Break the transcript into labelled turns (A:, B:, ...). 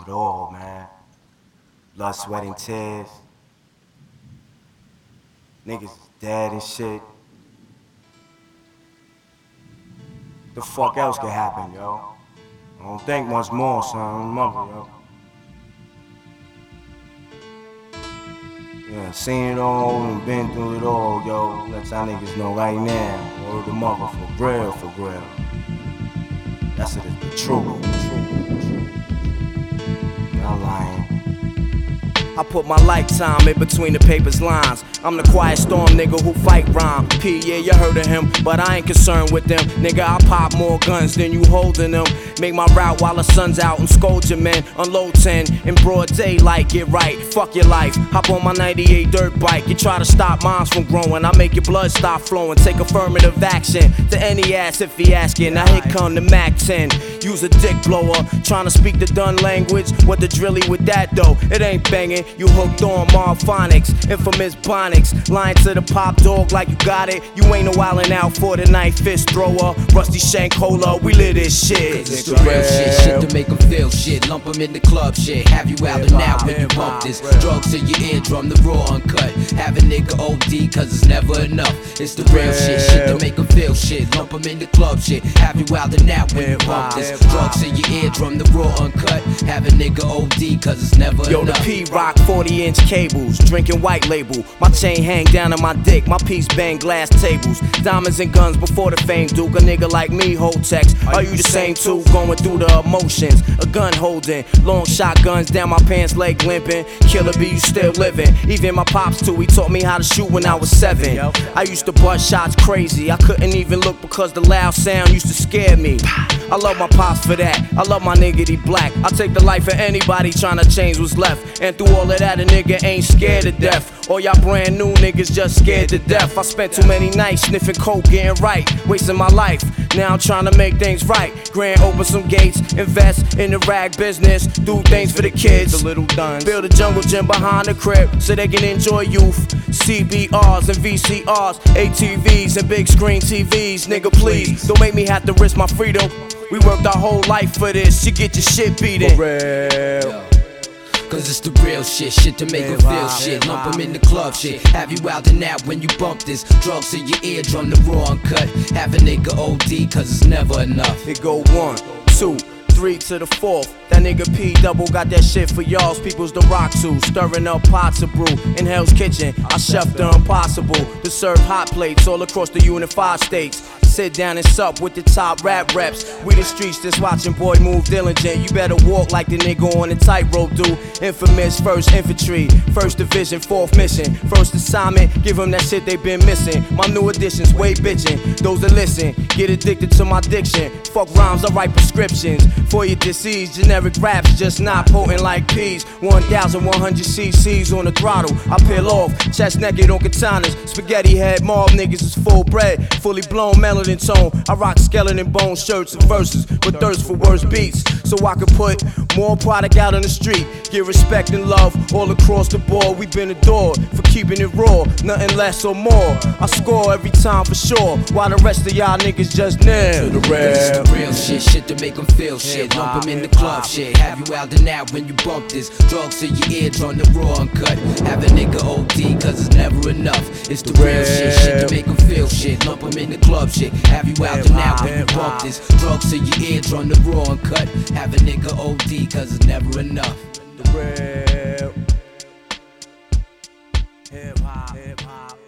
A: through it all, man. Blood, sweat, and tears. Niggas is dead and shit. The fuck else could happen, yo? I don't think much more, son. Mother, yo. Yeah, seen it all and been through it all, yo. Let y'all niggas know right now. Word the mother for real, for real. That's it, the truth. Not lying.
B: I put my lifetime in between the paper's lines. I'm the quiet storm nigga who fight rhyme. P, yeah, you heard of him, but I ain't concerned with them. Nigga, I pop more guns than you holding them. Make my route while the sun's out and scold your men. Unload 10 in broad daylight, get right. Fuck your life. Hop on my 98 dirt bike. You try to stop minds from growing. I make your blood stop flowing. Take affirmative action to any ass if he asking. Now here come the Mac 10. Use a dick blower. Trying to speak the done language. What the drilly with that though? It ain't banging. You hooked on Marphonics, infamous Bonics. Lying to the pop dog like you got it. You ain't no wildin' out for the night. Fist thrower, Rusty Shank Cola. We lit this shit.
C: It's the real shit to make them feel shit. Lump them in the club shit. Have you out and out when you bump this. Drugs to your eardrum, the raw uncut. Have a nigga OD cause it's never enough. It's the real shit to make them feel shit. Lump them in the club shit. Have you out and out when you bump this. Drugs to your eardrum, the raw uncut. Have a nigga OD cause it's never enough.
B: Yo, the P-Rock 40-inch cables, drinking white label. My chain hang down on my dick, my piece bang glass tables. Diamonds and guns before the fame, Duke. A nigga like me hold text. Are you the same too? Going through the emotions, a gun holding, long shotguns down my pants leg limping. Killer B, you still living. Even my pops too, he taught me how to shoot when I was 7. I used to bust shots crazy, I couldn't even look because the loud sound used to scare me. I love my pops for that, I love my nigga, he black. I take the life of anybody trying to change what's left. And through all of that, a nigga ain't scared to death. All y'all brand new niggas just scared to death. I spent too many nights sniffing coke, getting right, wasting my life. Now I'm trying to make things right. Grand open some gates, invest in the rag business, do things for the kids, the little duns. Build a jungle gym behind the crib so they can enjoy youth. CBRs and VCRs, ATVs and big screen TVs. Nigga, please don't make me have to risk my freedom. We worked our whole life for this. You get your shit beaten.
A: For real.
C: Cause it's the real shit to make them feel shit. Lump them in the club shit. Have you out and out when you bump this. Drugs in your eardrum, the raw uncut. Have a nigga OD cause it's never enough.
B: It go 1, 2, 3 to the 4th. That nigga P double got that shit for y'all's peoples to rock to. Stirring up pots of brew in Hell's Kitchen. I chef the impossible to serve hot plates all across the unified states. Sit down and sup with the top rap reps. We the streets just watching boy move diligent. You better walk like the nigga on the tightrope do. Infamous 1st Infantry, 1st Division, 4th Mission. First assignment, give them that shit they been missing. My new additions, way bitchin'. Those that listen, get addicted to my diction. Fuck rhymes, I write prescriptions. For your disease, generic raps just not potent like peas. 1,100 cc's on the throttle. I peel off, chest naked on katanas. Spaghetti head, mob niggas is full bred. Fully blown melanin tone. I rock skeleton bone shirts and verses, but thirst for worse beats. So I can put more product out on the street. Give respect and love all across the board. We've been adored for keeping it raw, nothing less or more. I score every time for sure, while the rest of y'all niggas just nail the
C: It's the real shit to make them feel shit. Lump them in the club shit. Have you out and out when you bump this. Drugs to your eardrum, the raw uncut. Have a nigga OD cause it's never enough. It's the real shit to make them feel shit. Lump them in the club shit. Have you out and out when you bump this. Drugs to your eardrum, the raw uncut. Have a nigga OD cause it's never enough.
B: The real hip hop.